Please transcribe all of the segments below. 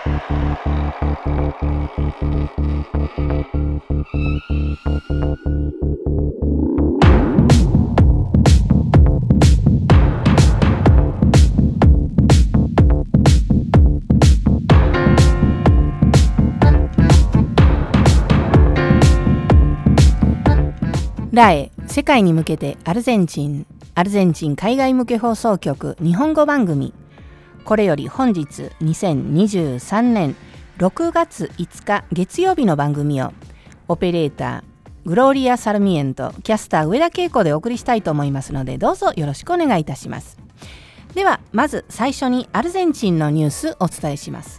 ラエ世界に向けてアルゼンチン海外向け放送局日本語番組。これより本日2023年6月5日月曜日の番組をオペレーターグローリア・サルミエント、キャスター上田恵子でお送りしたいと思いますので、どうぞよろしくお願いいたします。ではまず最初にアルゼンチンのニュースお伝えします。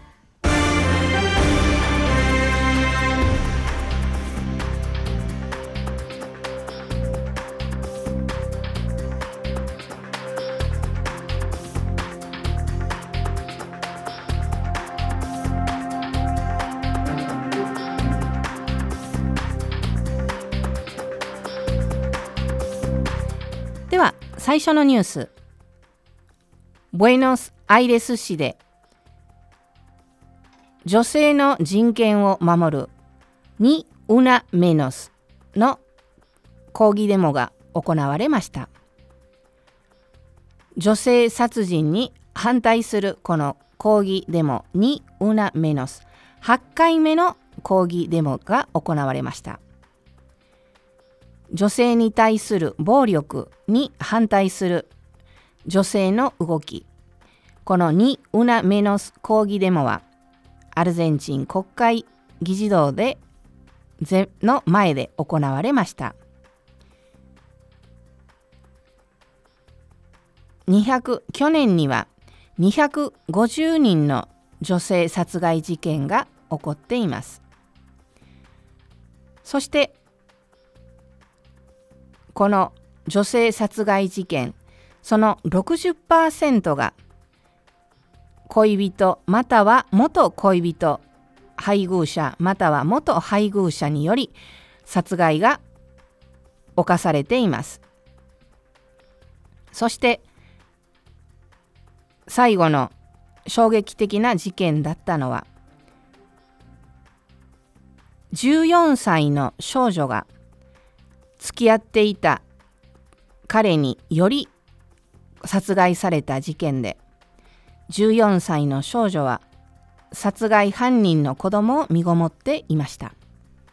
では最初のニュース。ブエノスアイレス市で女性の人権を守るにウナメノスの抗議デモが行われました。女性殺人に反対するこの抗議デモにウナメノス8回目の抗議デモが行われました。女性に対する暴力に反対する女性の動き、このにウナメノス抗議デモはアルゼンチン国会議事堂の前で行われました。去年には250人の女性殺害事件が起こっています。そしてこの女性殺害事件、その 60% が恋人または元恋人、配偶者または元配偶者により殺害が犯されています。そして最後の衝撃的な事件だったのは、14歳の少女が付き合っていた彼により殺害された事件で、14歳の少女は殺害犯人の子供を身ごもっていました。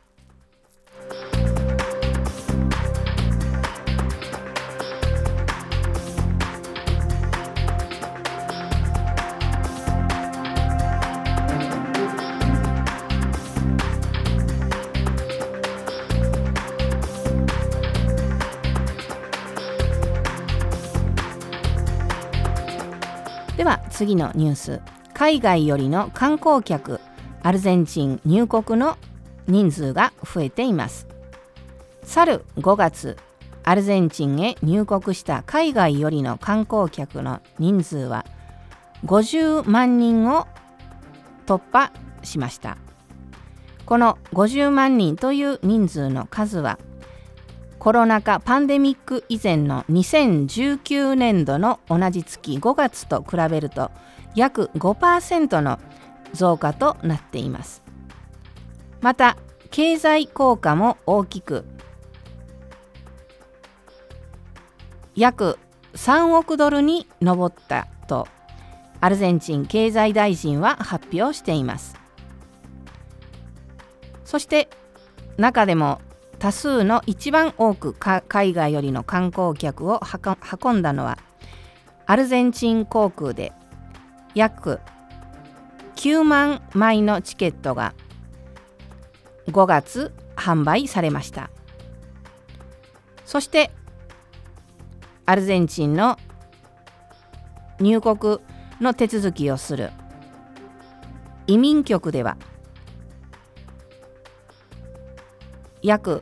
では次のニュース。海外よりの観光客アルゼンチン入国の人数が増えています。去る5月アルゼンチンへ入国した海外よりの観光客の人数は50万人を突破しました。この50万人という人数の数はコロナ禍パンデミック以前の2019年度の同じ月5月と比べると約 5% の増加となっています。また経済効果も大きく、約3億ドルに上ったとアルゼンチン経済大臣は発表しています。そして中でも多数の一番多く海外よりの観光客を運んだのはアルゼンチン航空で約9万枚のチケットが5月販売されました。そしてアルゼンチンの入国の手続きをする移民局では約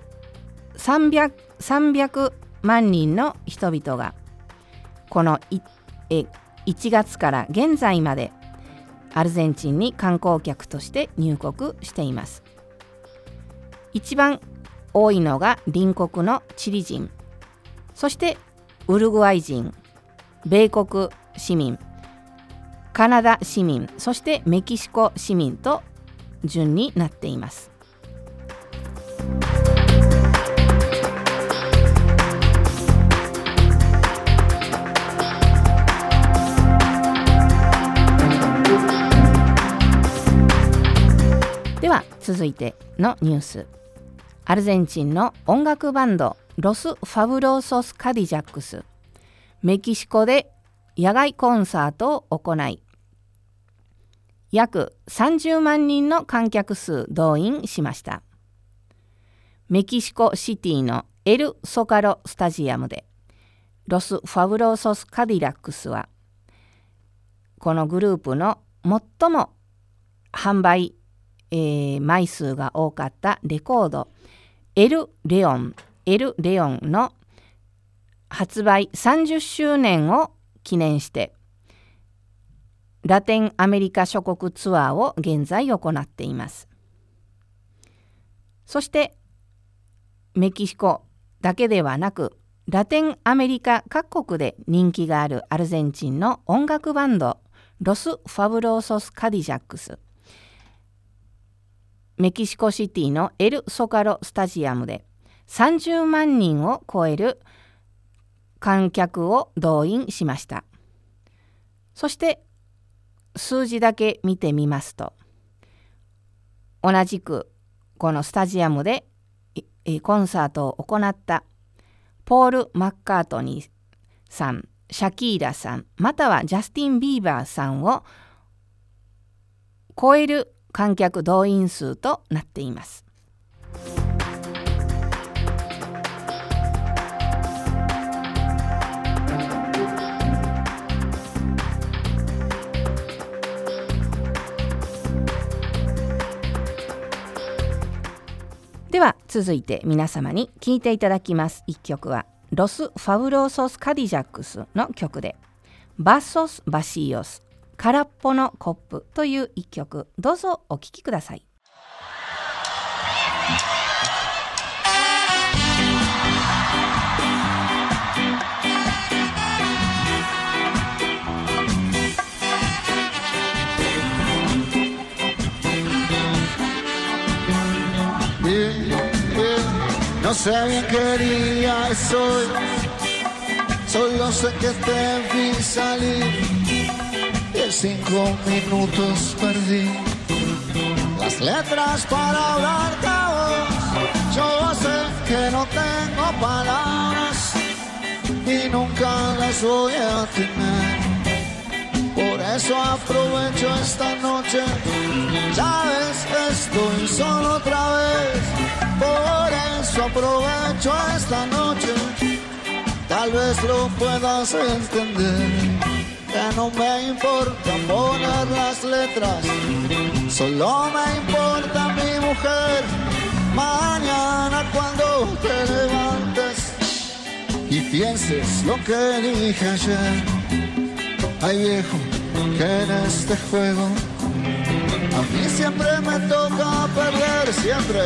300万人の人々がこの1月から現在までアルゼンチンに観光客として入国しています。一番多いのが隣国のチリ人、そしてウルグアイ人、米国市民、 カナダ市民、そしてメキシコ市民と順になっています。では続いてのニュース。アルゼンチンの音楽バンドロス・ファブローソス・カディジャックス、メキシコで野外コンサートを行い、約30万人の観客数動員しました。メキシコシティのエル・ソカロスタジアムで、ロス・ファブローソス・カディラックスは、このグループの最も販売、枚数が多かったレコード、エル・レオンの発売30周年を記念して、ラテンアメリカ諸国ツアーを現在行っています。そしてメキシコだけではなく、ラテンアメリカ各国で人気があるアルゼンチンの音楽バンドロス・ファブローソス・カディジャックス、メキシコシティのエル・ソカロスタジアムで30万人を超える観客を動員しました。そして数字だけ見てみますと、同じくこのスタジアムでコンサートを行ったポール・マッカートニーさん、シャキーラさん、またはジャスティン・ビーバーさんを超える観客動員数となっています。では続いて皆様に聴いていただきます一曲は、ロス・ファブローソス・カディジャックスの曲で、バッソス・バシーオス、空っぽのコップという一曲、どうぞお聴きください。 No sé bien qué día es hoy, solo sé que te vi salir y en 5 minutos perdí las letras para hablarte a vos. Yo sé que no tengo palabras y nunca las voy a tener, por eso aprovecho esta noche. Sabes, estoy solo otra vez, por eso aprovecho esta noche. Tal vez lo puedas entender, que no me importa poner las letras, solo me importa mi mujer. Mañana cuando te levantes y pienses lo que dije ayer, ay viejo, que en este juego a mí siempre me toca perder, siempre.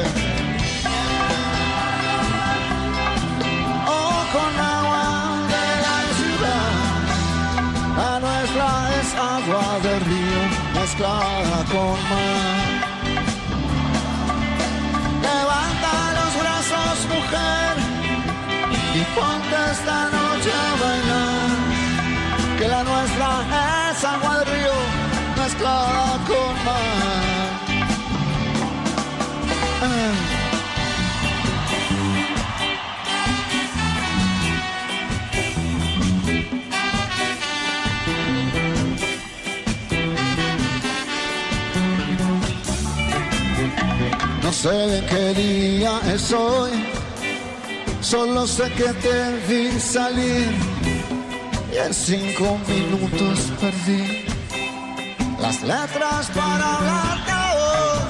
Oh, con agua de la ciudad, la nuestra es agua de río mezclada con mar. Levanta los brazos, mujer, y ponte esta noche a bailar, que la nuestra es agua de río mezclada con mar. No sé de qué día es hoy, solo sé que te vi salir y en 5 minutos perdí las letras para hablarte a vos.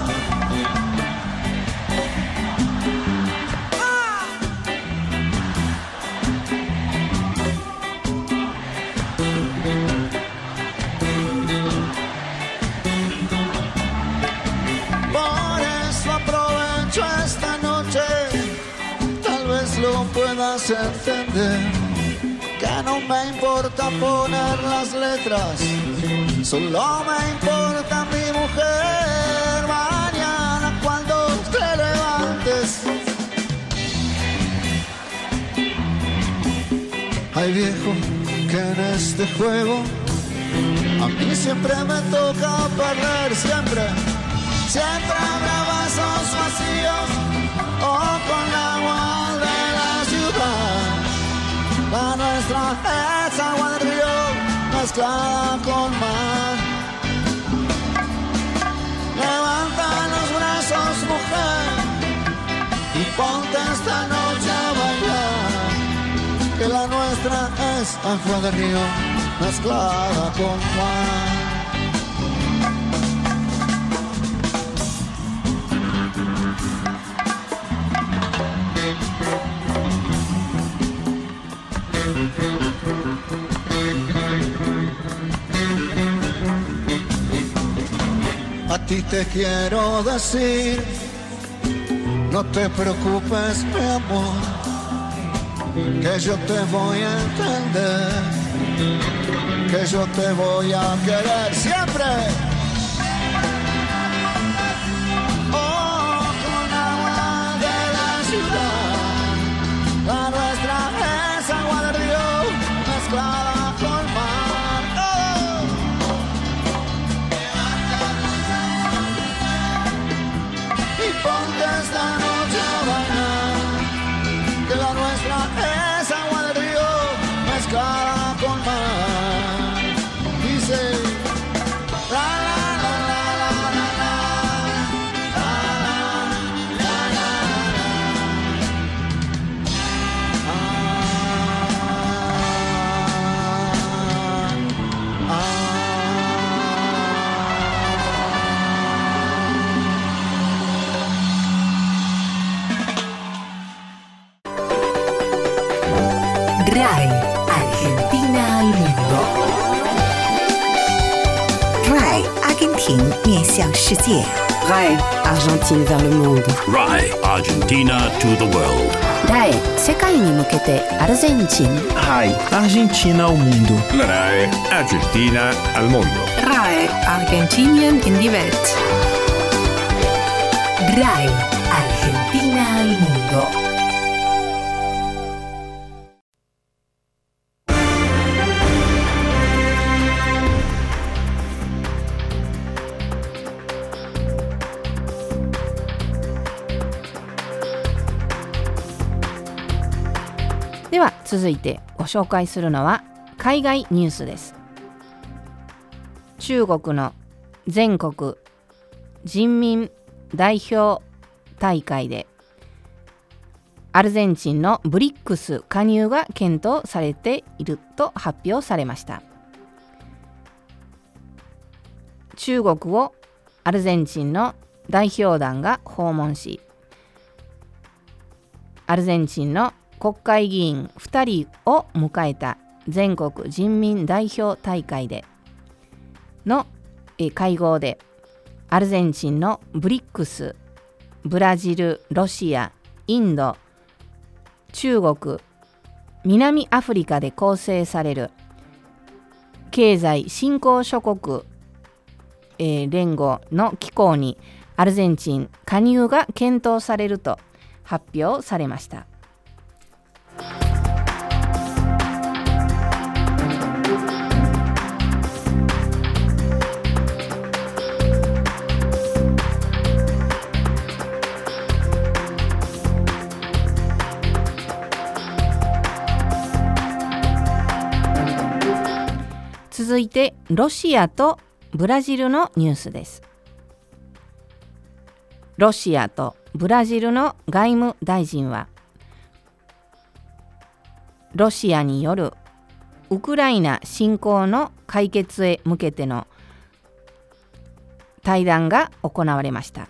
Por eso aprovecho esta noche, tal vez lo puedas entender, que no me importa poner las letras, solo me importa mi mujer. Mañana cuando te levantes, ay viejo, que en este juego a mí siempre me toca perder, siempre habrá vasos vacíos o con agua de la ciudad. La nuestra es agua del río mezclada con mar. Levanta los brazos, mujer, y ponte esta noche a bailar, que la nuestra es agua del río mezclada con mar. A ti te quiero decir, no te preocupes, mi amor, que yo te voy a entender, que yo te voy a querer siempre. Oh, con agua de la ciudad, la nuestra es agua del río mezclada con mar. Oh. Y ponte esta noche a bailar, que la nuestra es agua del río mezclada con mar. Dice la la la la la la RAI, Argentina al mundo. RAI, Argentina 面向世界。 RAI, Argentine vers le monde. RAI, Argentina to the world. RAI、世界に向けてアルゼンチン。 RAI, Argentina ao mundo. La RAI, Argentina al mundo. RAI, Argentinien in die Welt. RAI, Argentina al mundo. では続いてご紹介するのは海外ニュースです。中国の全国人民代表大会でアルゼンチンのブリックス加入が検討されていると発表されました。中国をアルゼンチンの代表団が訪問し、アルゼンチンの国会議員2人を迎えた全国人民代表大会での会合で、アルゼンチンのブリックス、ブラジル、ロシア、インド、中国、南アフリカで構成される経済新興諸国、連合の機構にアルゼンチン加入が検討されると発表されました。続いてロシアとブラジルのニュースです。ロシアとブラジルの外務大臣は、ロシアによるウクライナ侵攻の解決へ向けての対談が行われました。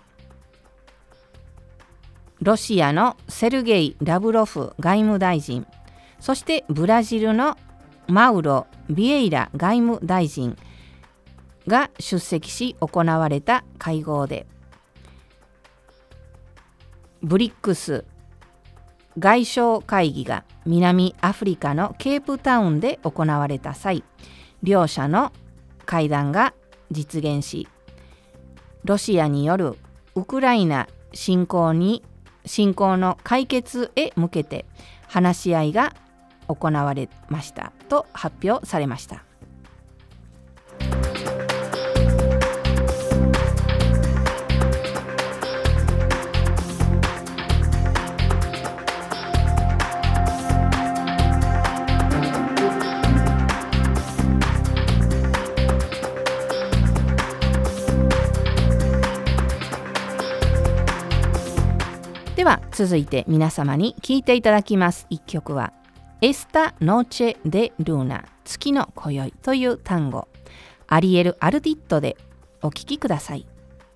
ロシアのセルゲイ・ラブロフ外務大臣、そしてブラジルのマウロ・ビエイラ外務大臣が出席し行われた会合で、ブリックス外相会議が南アフリカのケープタウンで行われた際、両者の会談が実現し、ロシアによるウクライナ侵攻の解決へ向けて話し合いが行われましたと発表されました。では続いて皆様に聴いていただきます一曲はEsta Noche de Luna 月の今宵という単語、アリエル・アルディットでお聴きください。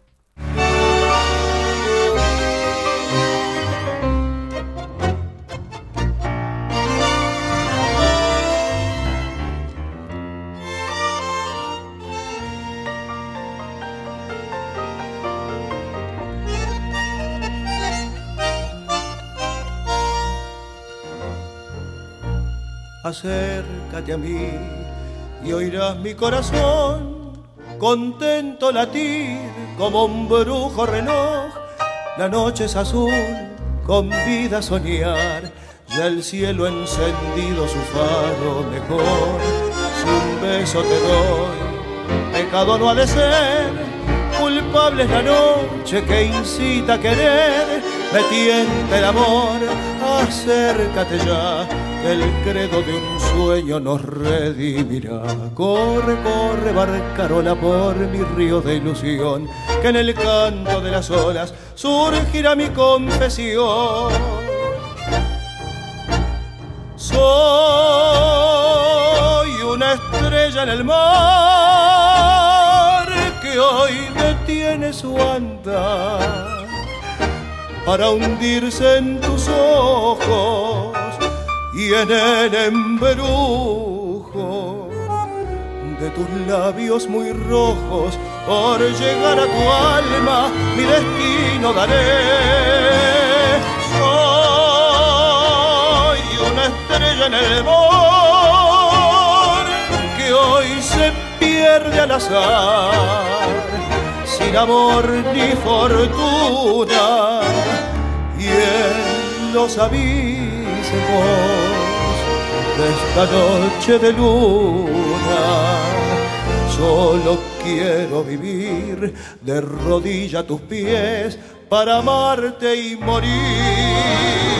Acércate a mí y oirás mi corazón contento latir como un brujo reloj. La noche es azul, convida a soñar, ya el cielo ha encendido su faro mejor. Si un beso te doy, pecado no ha de ser, culpable es la noche que incita a querer, me tienta el amor, acércate ya, que el credo de un sueño nos redimirá. Corre, corre, barcarola por mi río de ilusión, que en el canto de las olas surgirá mi confesión. Soy una estrella en el mar que hoy detiene su andar para hundirse en tus ojos y en el embrujo de tus labios muy rojos. Por llegar a tu alma mi destino daré. Soy una estrella en el mar que hoy se pierde al azar, sin amor ni fortuna, y en los abismos de esta noche de luna solo quiero vivir de rodillas a tus pies para amarte y morir.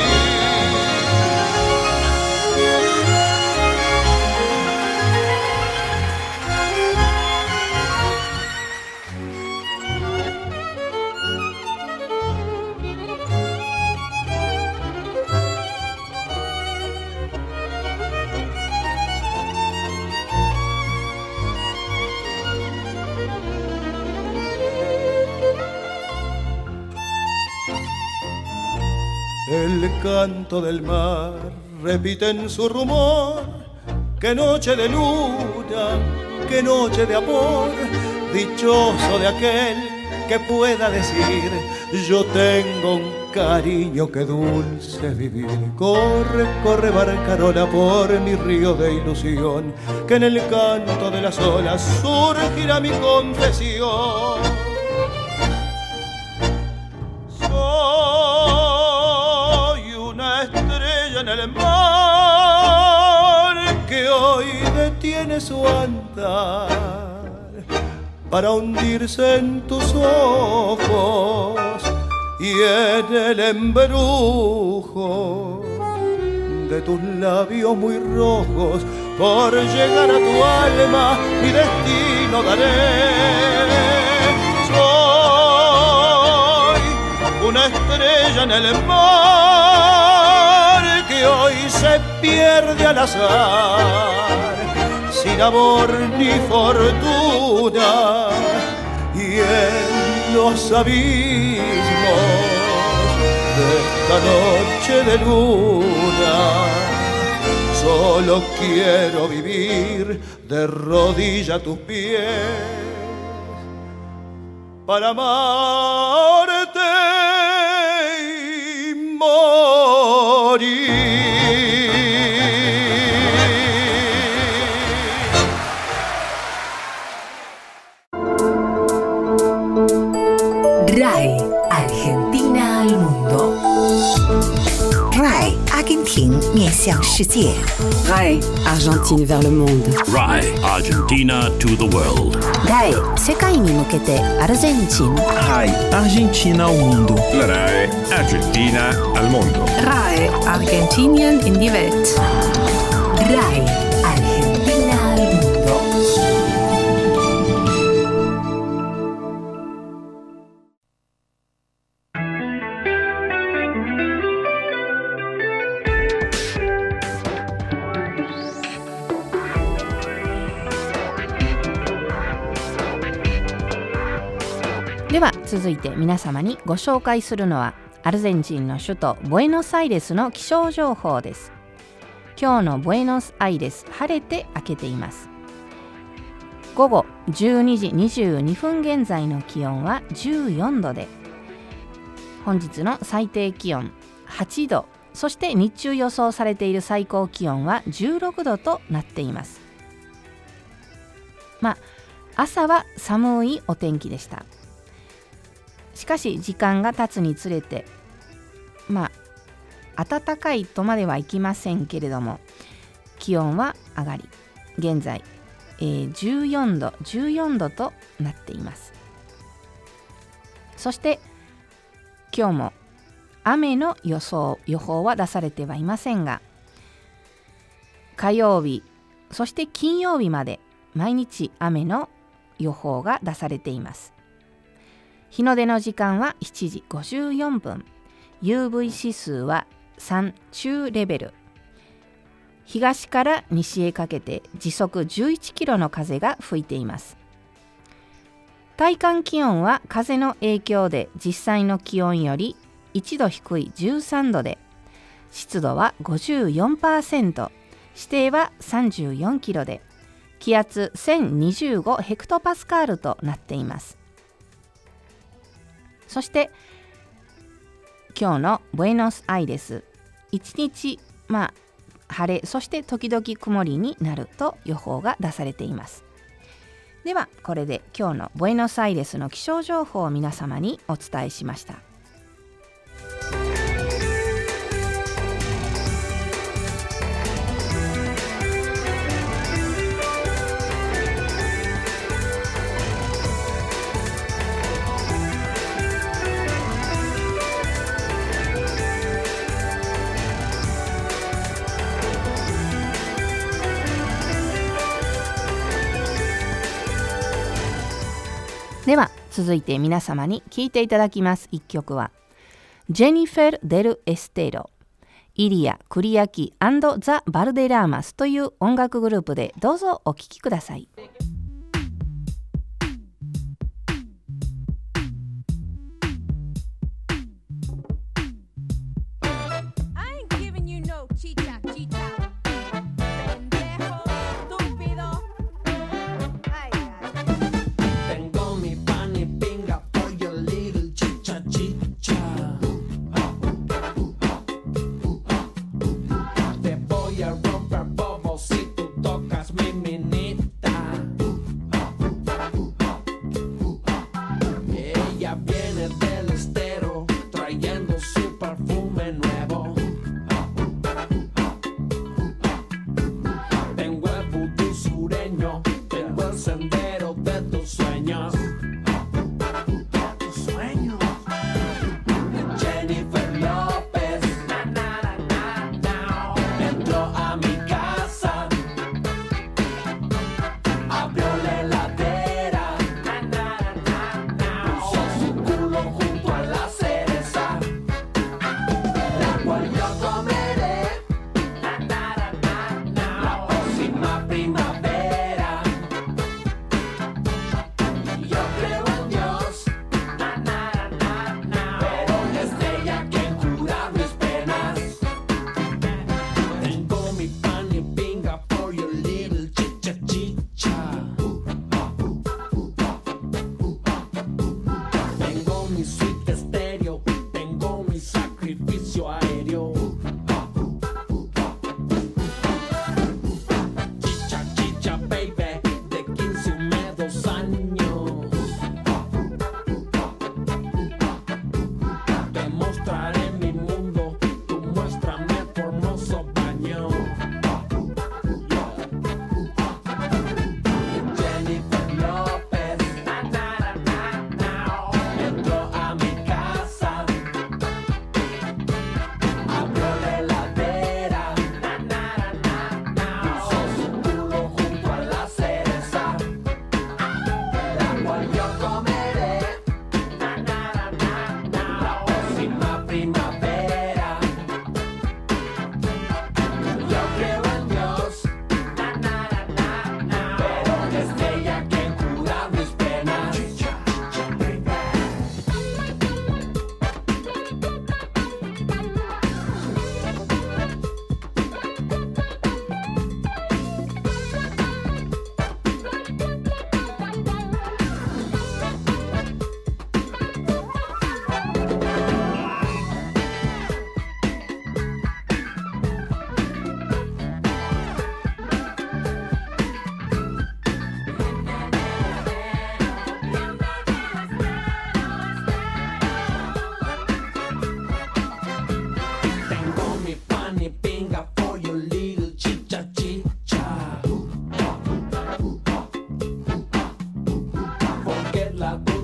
El canto del mar repite en su rumor, qué noche de luna, qué noche de amor, dichoso de aquel que pueda decir yo tengo un cariño que dulce vivir. Corre, corre barcarola por mi río de ilusión, que en el canto de las olas surgirá mi confesión. En el mar que hoy detiene su andar para hundirse en tus ojos y en el embrujo de tus labios muy rojos. Por llegar a tu alma mi destino daré. Soy una estrella en el mar que hoy se pierde al azar, sin amor ni fortuna, y en los abismos de esta noche de luna solo quiero vivir de rodillas a tus pies para amarte y morir. 廷面向世界。 RAI Argentine vers le monde. RAI Argentina to the world. RAI 世界に向けてアルゼンチン。 RAI Argentina ao mundo. La RAI Argentina al mondo. RAI Argentinien in die Welt. RAI Argentina al mundo. では続いて皆様にご紹介するのはアルゼンチンの首都ブエノスアイレスの気象情報です。今日のブエノスアイレス、晴れて明けています。午後12時22分現在の気温は14度で、本日の最低気温8度、そして日中予想されている最高気温は16度となっています。朝は寒いお天気でした。しかし時間が経つにつれて暖かいとまではいきませんけれども、気温は上がり、現在、14度となっています。そして今日も雨の予報は出されてはいませんが、火曜日そして金曜日まで毎日雨の予報が出されています。日の出の時間は7時54分、UV 指数は3中レベル、東から西へかけて時速11キロの風が吹いています。体感気温は風の影響で実際の気温より1度低い13度で、湿度は 54%、視程は34キロで、気圧1025ヘクトパスカールとなっています。そして今日のブエノスアイレス、一日晴れ、そして時々曇りになると予報が出されています。ではこれで今日のブエノスアイレスの気象情報を皆様にお伝えしました。では続いて皆様に聴いていただきます一曲はジェニフェル・デル・エステロ、イリア・クリアキ&ザ・バルデラーマスという音楽グループで、どうぞお聴きください。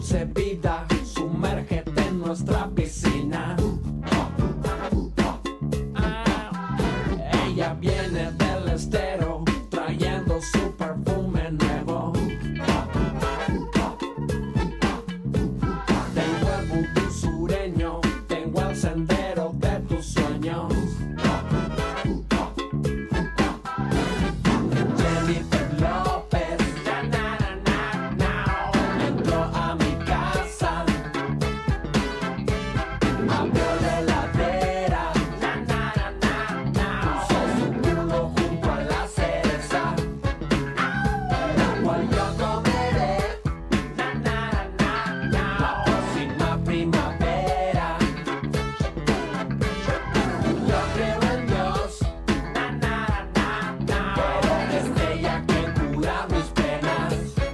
dulce vida, sumérgete en nuestra piscina. Ella viene del estero trayendo su perfume nuevo. Tengo el vudú sureño, tengo el sendero de tus sueños. Jennifer López, entró a mi casa, abrió la heladera, puso su culo junto a la cereza, la cual yo comeré la próxima primavera. Yo creo en Dios, pero es ella quien cura mis penas.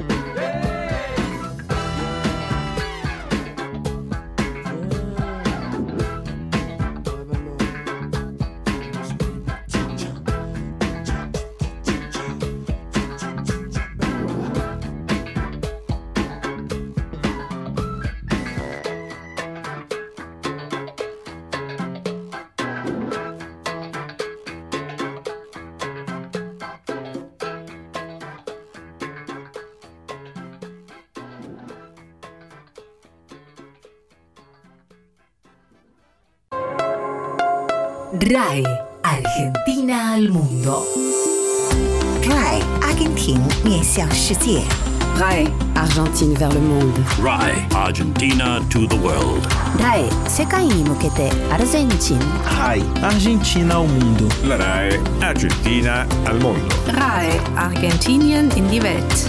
RAE Argentina al mundo. RAE 阿根廷面向世界。 RAE Argentine vers le monde. RAE Argentina to the world. RAE 世界に向けてアルゼンチン。 RAE Argentina ao mundo. La RAE Argentina al mondo. RAE Argentinien in die Welt.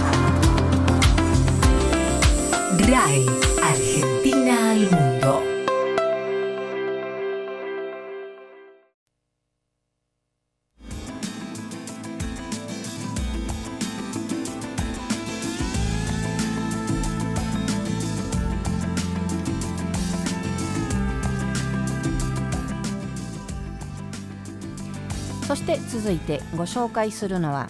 RAE Argentina al mundo. そして続いてご紹介するのは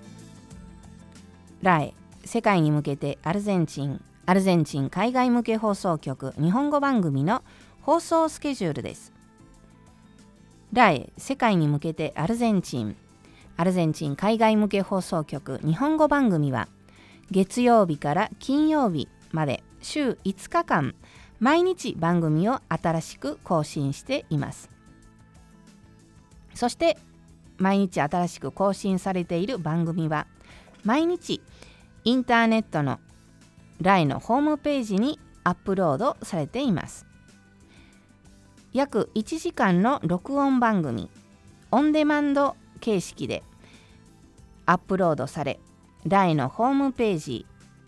RAE世界に向けてアルゼンチン海外向け放送局日本語番組の放送スケジュールです。RAE世界に向けてアルゼンチン海外向け放送局日本語番組は月曜日から金曜日まで週5日間毎日番組を新しく更新しています。そして毎日新しく更新されている番組は毎日インターネットのRAEのホームページにアップロードされています。約1時間の録音番組オンデマンド形式でアップロードされRAEのホームページ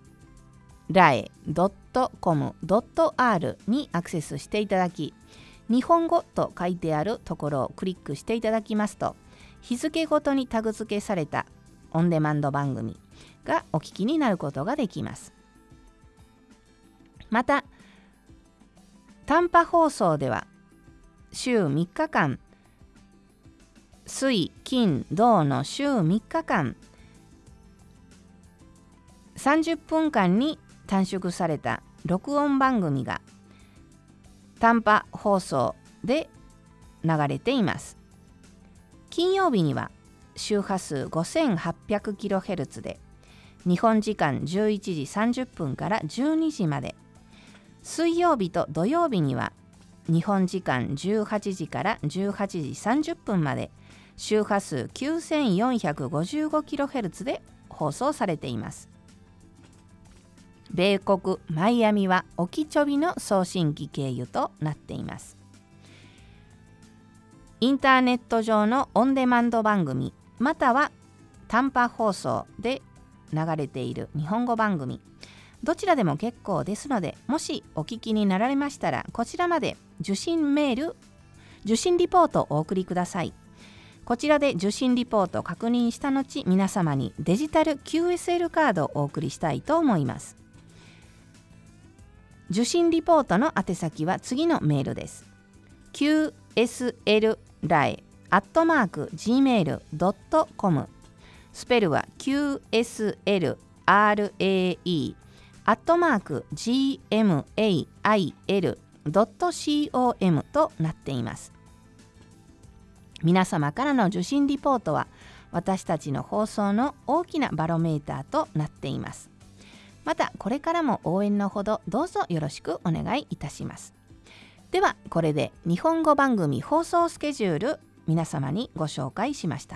rae.com.r にアクセスしていただき日本語と書いてあるところをクリックしていただきますと日付ごとにタグ付けされたオンデマンド番組がお聞きになることができます。また短波放送では週3日間水金土の週3日間30分間に短縮された録音番組が短波放送で流れています。金曜日には周波数 5800kHz で日本時間11時30分から12時まで、水曜日と土曜日には日本時間18時から18時30分まで周波数 9455kHz で放送されています。米国マイアミはオキチョビの送信機経由となっています。インターネット上のオンデマンド番組または短波放送で流れている日本語番組どちらでも結構ですので、もしお聞きになられましたらこちらまで受信リポートをお送りください。こちらで受信リポートを確認した後、皆様にデジタル QSL カードをお送りしたいと思います。受信リポートの宛先は次のメールです。qslrae@gmail.com スペルは qslrae @gmail.com となっています。皆様からの受信リポートは私たちの放送の大きなバロメーターとなっています。またこれからも応援のほどどうぞよろしくお願いいたします。ではこれで日本語番組放送スケジュール皆様にご紹介しました。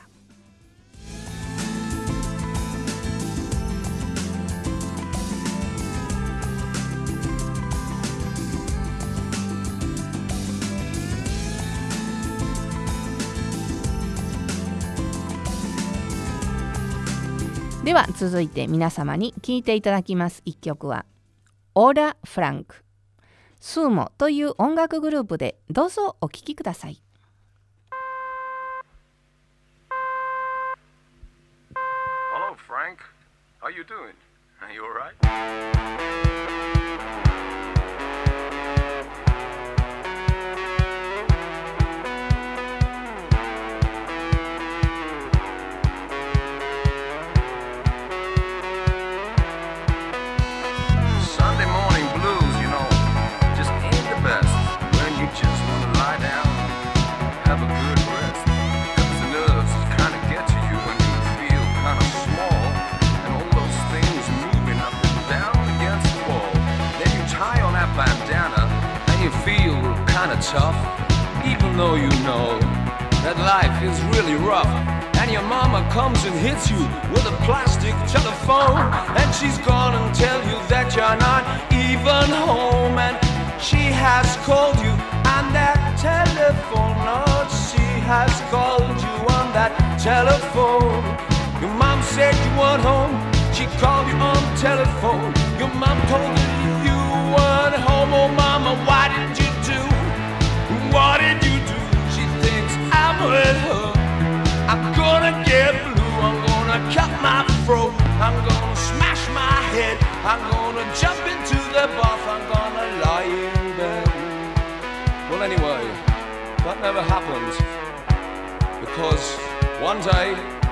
では続いて皆様に聴いていただきます一曲はオーラ・フランクスーモという音楽グループでどうぞお聴きください。 Hello, Frank. How you doing? Are you alright? Tough, even though you know that life is really rough, and your mama comes and hits you with a plastic telephone, and she's gonna tell you that you're not even home, and she has called you on that telephone, oh, she has called you on that telephone. Your mom said you weren't home, she called you on the telephone. Your mom told you you weren't home, oh mama, why did you do? What did you do? She thinks I'm with her. I'm gonna get blue. I'm gonna cut my throat. I'm gonna smash my head. I'm gonna jump into the bath. I'm gonna lie in bed. Well, anyway, that never happened. Because one day,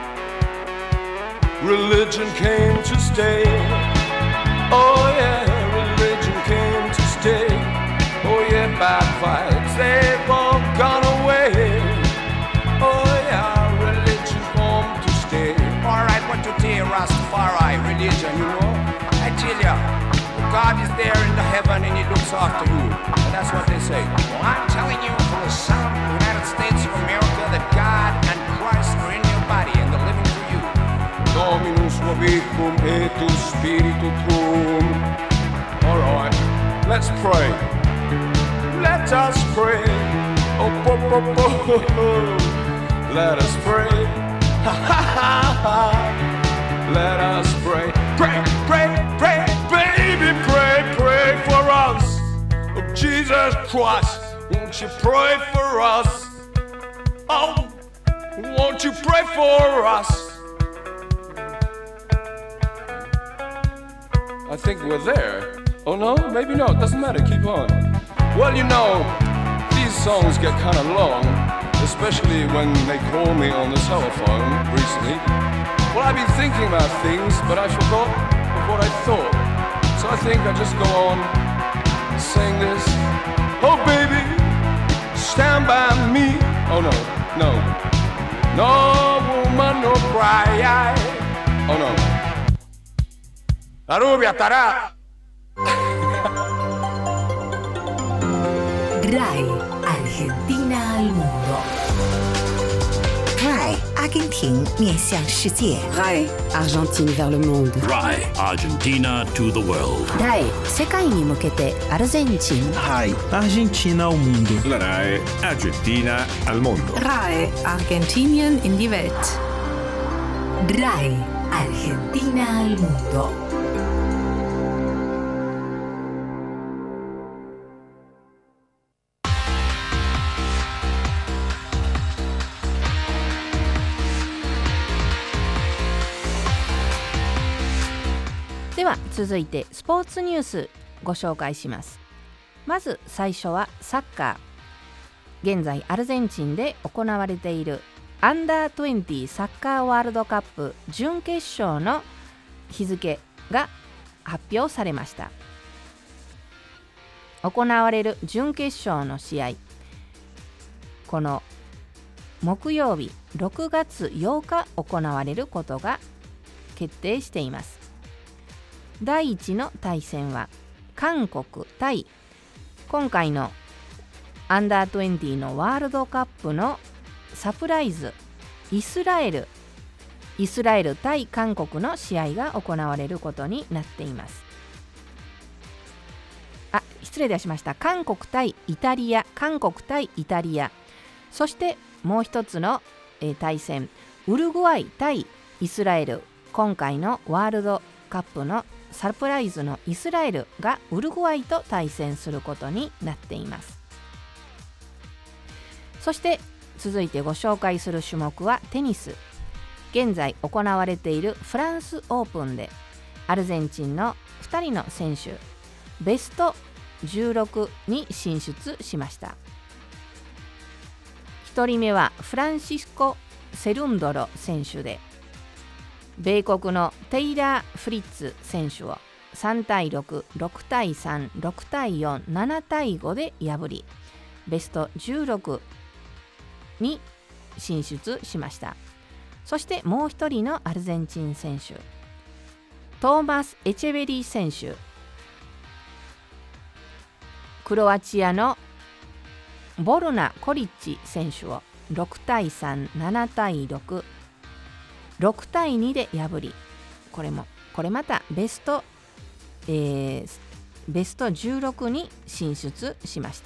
religion came to stay. Oh yeah, religion came to stay. Oh yeah, bad vibes, they've all gone away. Oh yeah, religion home to stay. Alright, what to tell Rastafari, religion, you know? I tell ya, God is there in the heaven and he looks after you. And that's what they say. Well, I'm telling you from the South United States of America that God and Christ are in your body and they're living through you. Dominus vobiscum et spiritus. Alright, let's pray. Let us pray. Oh, oh, oh, oh, oh. Let us pray. Ha ha ha ha. Let us pray. Pray, pray, pray, baby, pray, pray for us. Oh, Jesus Christ, won't you pray for us? Oh, won't you pray for us? I think we're there. Oh no, maybe no, it doesn't matter, keep on. Well, you know, these songs get kind of long, especially when they call me on the telephone recently. Well, I've been thinking about things, but I forgot what I thought. So I think I just go on saying this. Oh, baby, stand by me. Oh, no, no. No woman, no cry. Oh, no. La rubia estará. RAI Argentina al mundo. RAI 阿根廷面向世界。 RAI Argentine vers le monde. RAI Argentina to the world. RAI 世界に向けてアルゼンチン。 RAI Argentina ao mundo. La RAI Argentina al mondo. RAI Argentinien in die Welt. RAI Argentina al mundo. では続いてスポーツニュースご紹介します。まず最初はサッカー。現在アルゼンチンで行われているアンダー20サッカーワールドカップ準決勝の日付が発表されました。行われる準決勝の試合、この木曜日6月8日行われることが決定しています。第1の対戦は韓国対今回のアンダー20のワールドカップのサプライズイスラエル対韓国の試合が行われることになっています。失礼いたしました。韓国対イタリア、そしてもう一つの、対戦ウルグアイ対イスラエル、今回のワールドカップのサプライズのイスラエルがウルグアイと対戦することになっています。そして続いてご紹介する種目はテニス。現在行われているフランスオープンでアルゼンチンの2人の選手ベスト16に進出しました。1人目はフランシスコ・セルンドロ選手で、米国のテイラー・フリッツ選手を3対6、6対3、6対4、7対5で破り、ベスト16に進出しました。そしてもう一人のアルゼンチン選手、トーマス・エチェベリー選手、クロアチアのボルナ・コリッチ選手を6対3、7対6、6対2で破り、これまたベスト16に進出しました。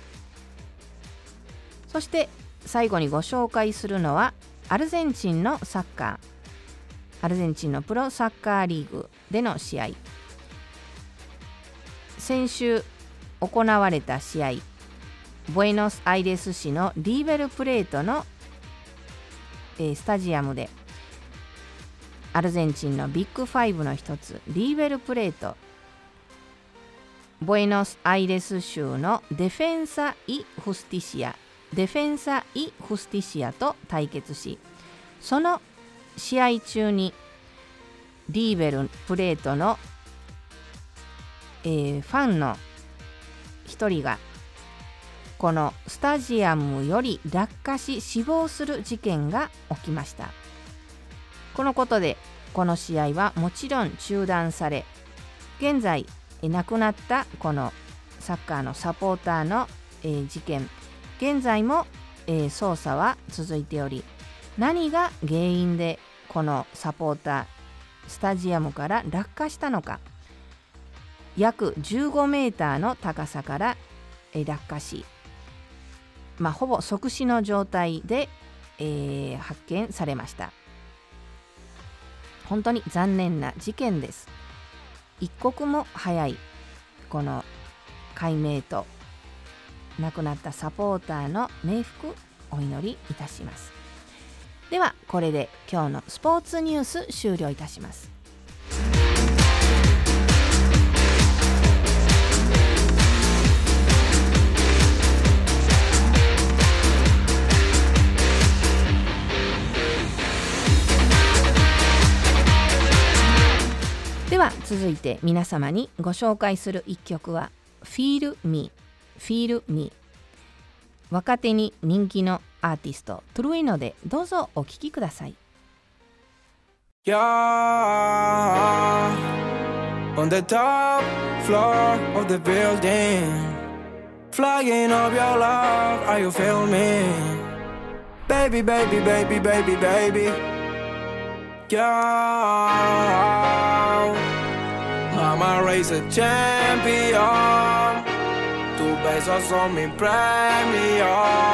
そして最後にご紹介するのはアルゼンチンのサッカー、アルゼンチンのプロサッカーリーグでの試合。先週行われた試合、ブエノスアイレス市のリーベルプレートの、スタジアムでアルゼンチンのビッグ5の一つリーベルプレート、ブエノスアイレス州のデフェンサ・イ・フスティシアと対決し、その試合中にリーベルプレートの、ファンの一人がこのスタジアムより落下し死亡する事件が起きました。このことでこの試合はもちろん中断され、現在亡くなったこのサッカーのサポーターの、事件、現在も、捜査は続いており、何が原因でこのサポータースタジアムから落下したのか、約15メーターの高さから落下し、ほぼ即死の状態で、発見されました。本当に残念な事件です。一刻も早いこの解明と亡くなったサポーターの冥福お祈りいたします。ではこれで今日のスポーツニュース終了いたします。では続いて皆様にご紹介する一曲は Feel Me。若手に人気のアーティストトルエノでどうぞお聴きください。 You're on the top floor of the building, flying up your love, are you feel me? Baby, baby, baby, baby, baby, girl, Mama raised a champion, tus besos son mi premio.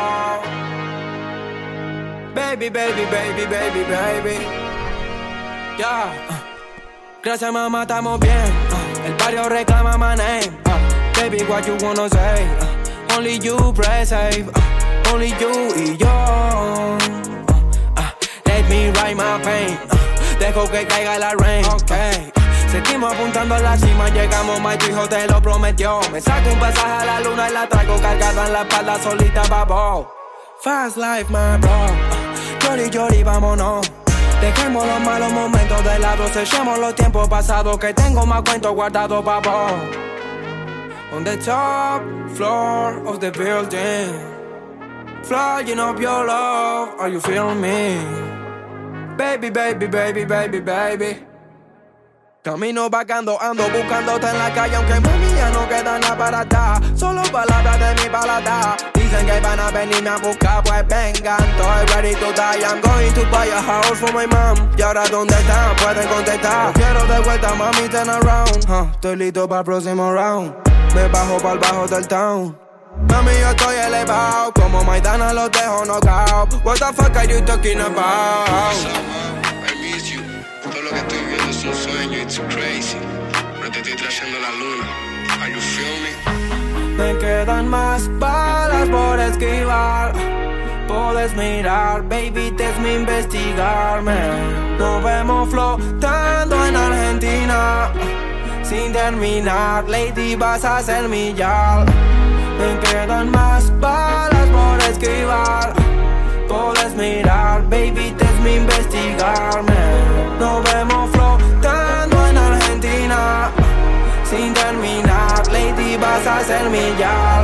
Baby, baby, baby, baby, baby, yeah. Gracias mamá, estamos bien. El barrio reclama my name. Baby, what you wanna say? Only you press save. Only you y yo. Let me write my pain. Dejo que caiga la rain. Okay. Seguimos apuntando a la cima, llegamos, my tu hijo te lo prometió. Me saco un pasaje a la luna y la traigo cargada en la espalda solita, babo. Fast life, my bro. Llori, llori, vámonos. Dejemos los malos momentos de lado, sellemos los tiempos pasados, que tengo más cuentos guardados pa' vos. On the top floor of the building, flying up your love, are you feeling me? Baby, baby, baby, baby, baby. Camino vagando, ando buscándote en la calle, aunque mami ya no queda nada para atrás. Solo palabras de mi paladar. Dicen que van a venirme a buscar, pues vengan. Estoy ready to die, I'm going to buy a house for my mom. Y ahora ¿dónde están? Pueden contestar. Lo quiero de vuelta, mami, turn around. Estoy listo para el próximo round. Me bajo para el bajo del town. Mami, yo estoy elevado, como Maidana los dejo knockout. What the fuck are you talking about? I miss you. Todo lo que estoy viendo es un sueño, it's crazy. Pero te estoy trayendo la luna. Are you feel me? Me quedan más balas por esquivar. Puedes mirar, baby, déjame investigarme. Nos vemos flotando en Argentina. Sin terminar, lady, vas a ser mi yal. Me quedan más balas por esquivar. Puedes mirar, baby, déjame investigarme. Nos vemos flotando en Argentina. Sin terminar, lady, vas a ser mi yal.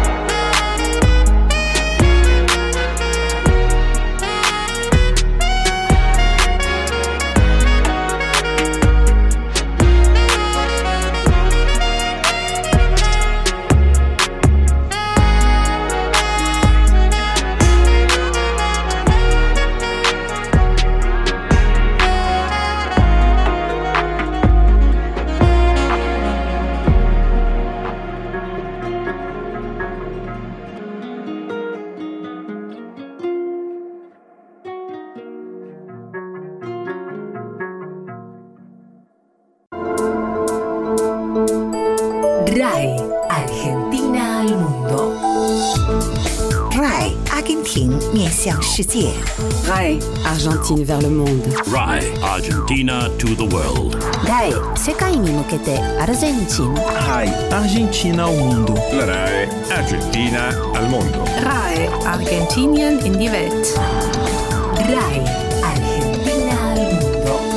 RAI Argentina al mundo. RAI 阿根廷面向世界。 RAI Argentine vers le monde. RAI Argentina to the world. RAI 世界に向けてアルゼンチン。 RAI Argentina al mundo. La RAI Argentina al mundo. RAI Argentinien in die Welt. RAI Argentina al mundo.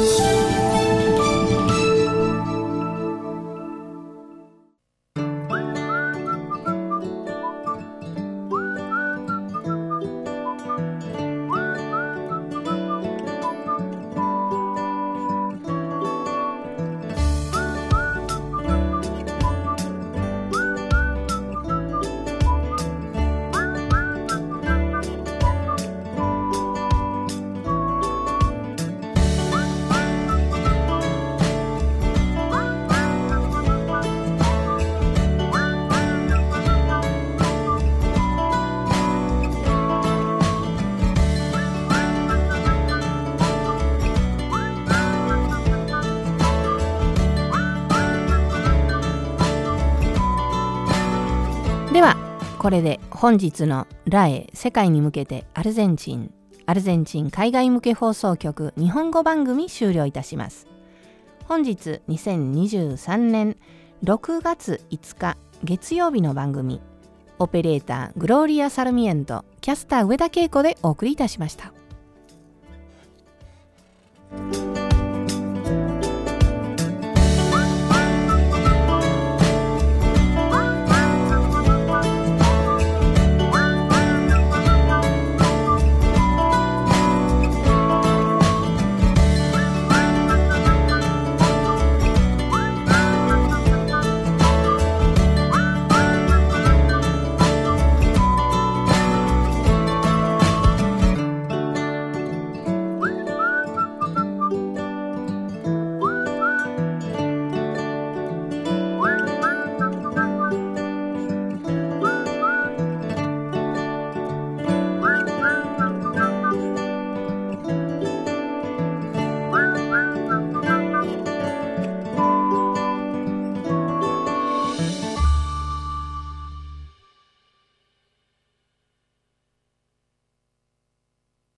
ではこれで本日のラエ世界に向けてアルゼンチン海外向け放送局日本語番組終了いたします。本日2023年6月5日月曜日の番組、オペレーターグローリア・サルミエント、キャスター上田恵子でお送りいたしました。